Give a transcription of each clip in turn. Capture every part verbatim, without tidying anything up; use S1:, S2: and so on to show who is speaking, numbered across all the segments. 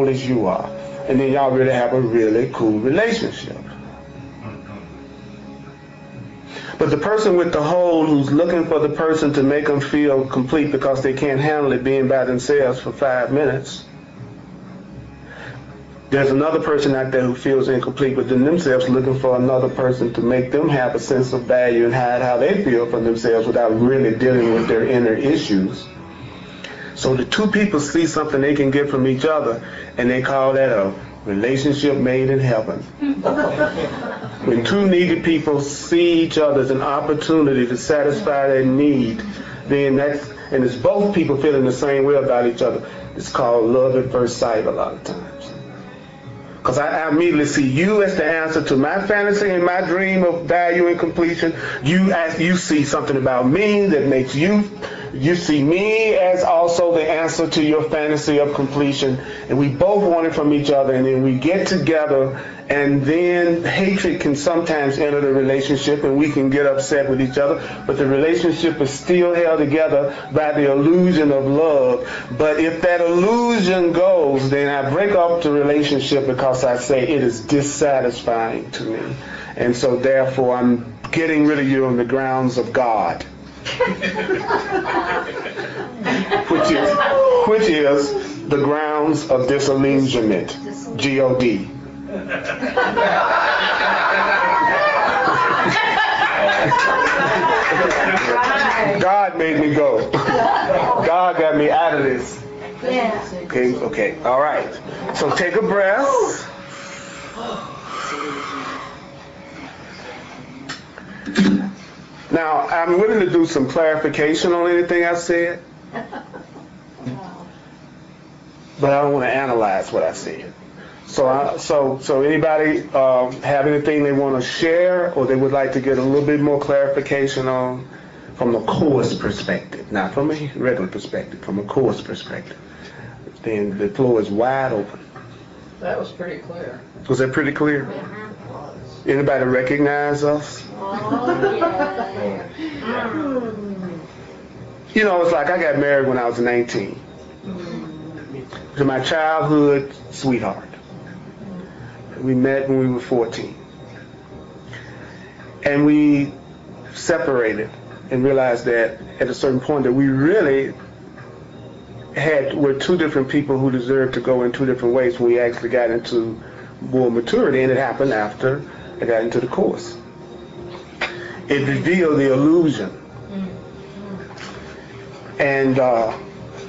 S1: old as you are. And then y'all really have a really cool relationship. But the person with the hole who's looking for the person to make them feel complete because they can't handle it being by themselves for five minutes, there's another person out there who feels incomplete within themselves looking for another person to make them have a sense of value and hide how they feel for themselves without really dealing with their inner issues. So the two people see something they can get from each other, and they call that a relationship made in heaven. When two needy people see each other as an opportunity to satisfy their need, then that's, and it's both people feeling the same way about each other, it's called love at first sight a lot of times. Because I, I immediately see you as the answer to my fantasy and my dream of value and completion. You as you see something about me that makes you, you see me as also the answer to your fantasy of completion. And we both want it from each other, and then we get together, and then hatred can sometimes enter the relationship, and we can get upset with each other, but the relationship is still held together by the illusion of love. But if that illusion goes, then I break up the relationship because I say it is dissatisfying to me. And so therefore I'm getting rid of you on the grounds of God. which is which is the grounds of disillusionment, G O D. God made me go. God got me out of this. Okay, okay, all right. So take a breath. Now, I'm willing to do some clarification on anything I said, but I don't want to analyze what I said. So, I, so, so anybody um, have anything they want to share, or they would like to get a little bit more clarification on, from a course perspective, not from a regular perspective, from a course perspective? Then the floor is wide open.
S2: That was pretty clear.
S1: Was that pretty clear?
S2: Yeah.
S1: Anybody recognize us?
S3: Oh, yeah.
S1: You know, it's like I got married when I was nineteen. To my childhood sweetheart. We met when we were fourteen. And we separated and realized that at a certain point that we really had were two different people who deserved to go in two different ways when we actually got into more maturity, and it happened after I got into the course. It revealed the illusion. And uh,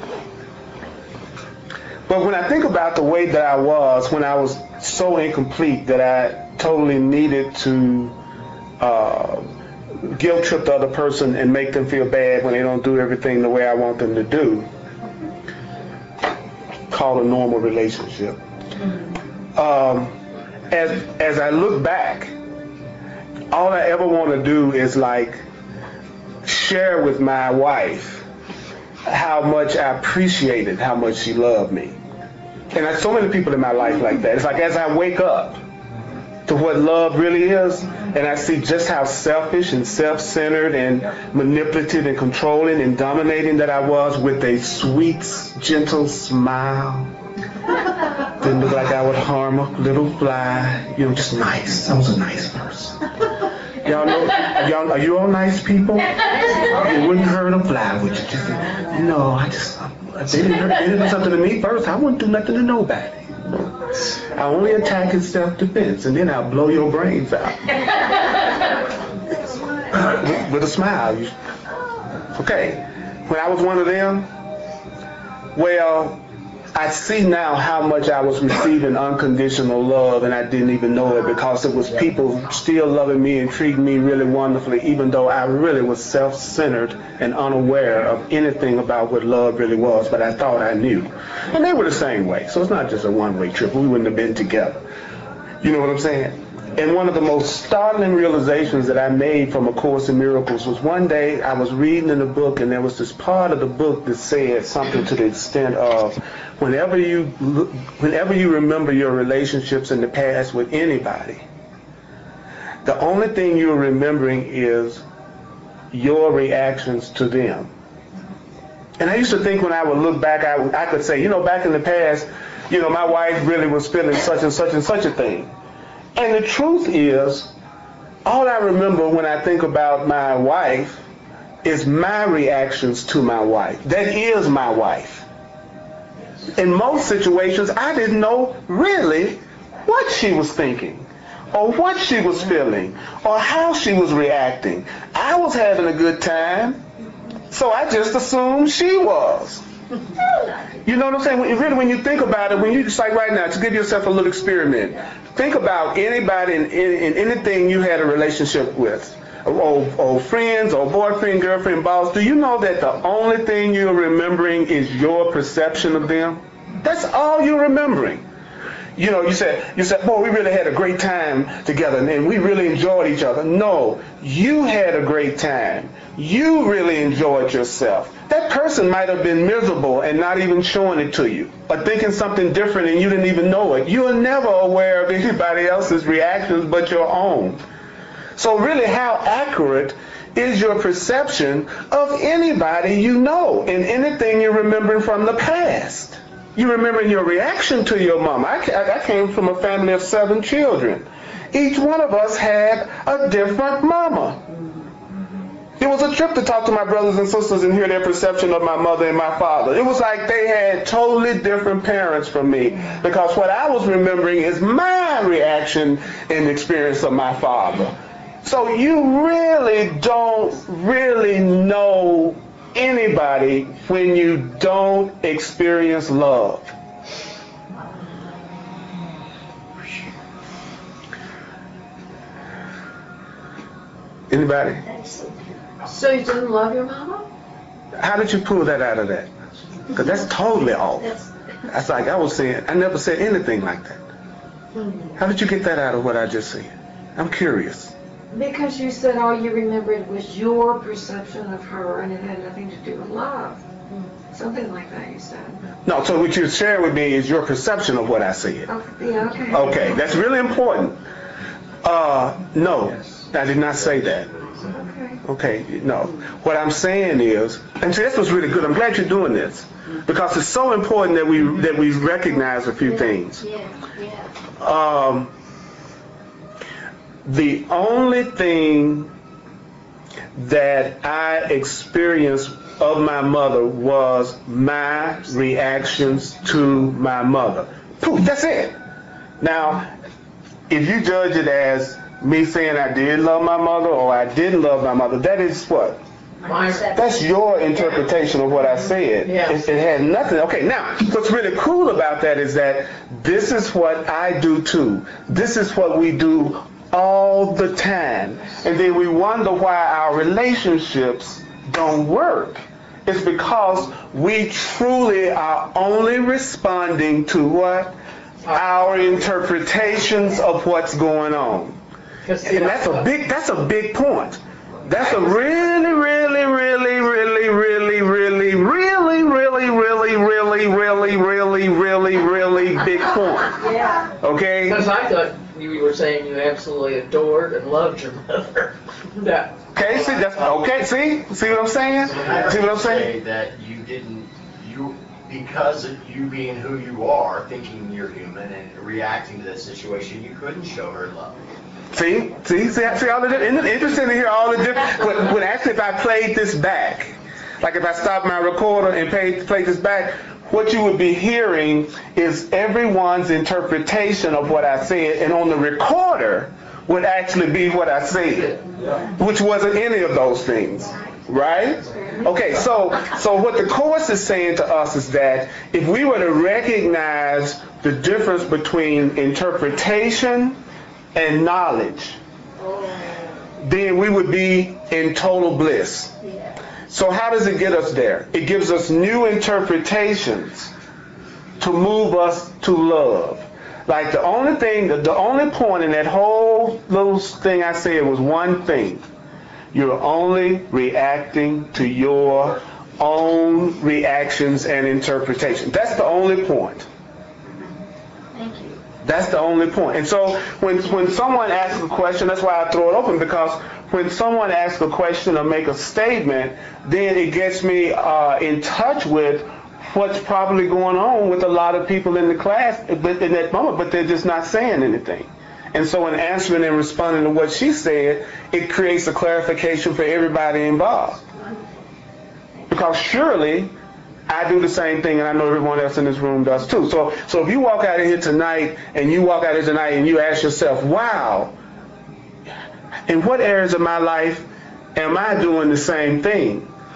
S1: but when I think about the way that I was when I was so incomplete that I totally needed to uh, guilt trip the other person and make them feel bad when they don't do everything the way I want them to do, called a normal relationship. Um, as as I look back, all I ever want to do is like share with my wife how much I appreciated how much she loved me. And there's so many people in my life like that. It's like as I wake up to what love really is, and I see just how selfish and self-centered and manipulative and controlling and dominating that I was, with a sweet, gentle smile. Didn't look like I would harm a little fly. You know, just nice. I was a nice person. Y'all know, y'all, are you all nice people? You wouldn't hurt a fly, would you? Just, no, I just, if they didn't, hurt, they didn't do something to me first, I wouldn't do nothing to nobody. I only attack in self-defense, and then I'll blow your brains out. with, with a smile. You, okay, when I was one of them, well, I see now how much I was receiving unconditional love, and I didn't even know it, because it was people still loving me and treating me really wonderfully, even though I really was self-centered and unaware of anything about what love really was, but I thought I knew. And they were the same way, so it's not just a one-way trip. We wouldn't have been together. You know what I'm saying? And one of the most startling realizations that I made from A Course in Miracles was one day I was reading in the book, and there was this part of the book that said something to the extent of, whenever you whenever you remember your relationships in the past with anybody, the only thing you're remembering is your reactions to them. And I used to think when I would look back, I, I could say, you know, back in the past, you know, my wife really was feeling such and such and such a thing. And the truth is, all I remember when I think about my wife is my reactions to my wife. That is my wife. In most situations, I didn't know really what she was thinking, or what she was feeling, or how she was reacting. I was having a good time, so I just assumed she was. You know what I'm saying? When, really, when you think about it, when you just like right now, to give yourself a little experiment, think about anybody in, in, in anything you had a relationship with, or, or friends, or boyfriend, girlfriend, boss. Do you know that the only thing you're remembering is your perception of them? That's all you're remembering. You know, you said, you said, boy, we really had a great time together, and we really enjoyed each other. No, you had a great time. You really enjoyed yourself. That person might have been miserable and not even showing it to you, or thinking something different and you didn't even know it. You are never aware of anybody else's reactions but your own. So really, how accurate is your perception of anybody you know and anything you're remembering from the past? You remembering your reaction to your mom. I, I came from a family of seven children. Each one of us had a different mama. It was a trip to talk to my brothers and sisters and hear their perception of my mother and my father. It was like they had totally different parents from me, because what I was remembering is my reaction and experience of my father. So you really don't really know anybody when you don't experience love. Anybody?
S2: So you didn't love your mama?
S1: How did you pull that out of that? Because that's totally off. That's like I was saying, I never said anything like that. How did you get that out of what I just said? I'm curious.
S4: Because you said all you remembered was your perception of her, and it had nothing to do with love. Something like that you said.
S1: No, so what you're sharing with me is your perception of what I said.
S4: Oh, yeah, okay.
S1: Okay, that's really important. Uh, no, I did not say that.
S4: Okay.
S1: Okay, no. What I'm saying is, and see, this was really good. I'm glad you're doing this, because it's so important that we that we recognize a few things.
S3: Yeah, yeah.
S1: Um, the only thing that I experienced of my mother was my reactions to my mother. Poof, that's it. Now, if you judge it as me saying I did love my mother or I didn't love my mother, that is what?
S2: My,
S1: That's your interpretation of what I said.
S2: Yeah.
S1: It, it had nothing. Okay, now, what's really cool about that is that this is what I do too. This is what we do all the time. And then we wonder why our relationships don't work. It's because we truly are only responding to what? Our interpretations of what's going on. And that's a big that's a big point. That's a really, really, really, really, really, really, really, really, really, really, really, really, really, really big point.
S4: Yeah.
S1: Okay?
S2: because I thought you were saying you absolutely adored and loved your mother. That,
S1: Okay, see that's okay, see? See what I'm saying? See what I'm saying?
S5: Say that you didn't, you, because of you being who you are, thinking you're human and reacting to this situation, you couldn't show her love.
S1: See? See? See, see all the different, isn't it interesting to hear all the different, when, when actually if I played this back, like if I stopped my recorder and played, played this back, what you would be hearing is everyone's interpretation of what I said, and on the recorder would actually be what I said, which wasn't any of those things, right? Okay, so so what the Course is saying to us is that if we were to recognize the difference between interpretation and knowledge, then we would be in total bliss. So how does it get us there? It gives us new interpretations to move us to love. Like the only thing, the, the only point in that whole little thing I said was one thing. You're only reacting to your own reactions and interpretations. That's the only point.
S3: Thank you.
S1: That's the only point. And so when when someone asks a question, that's why I throw it open, because when someone asks a question or make a statement, then it gets me uh, in touch with what's probably going on with a lot of people in the class but in that moment, but they're just not saying anything. And so in answering and responding to what she said, it creates a clarification for everybody involved. Because surely I do the same thing, and I know everyone else in this room does too. So, so if you walk out of here tonight, and you walk out of here tonight, and you ask yourself, wow, in what areas of my life am I doing the same thing?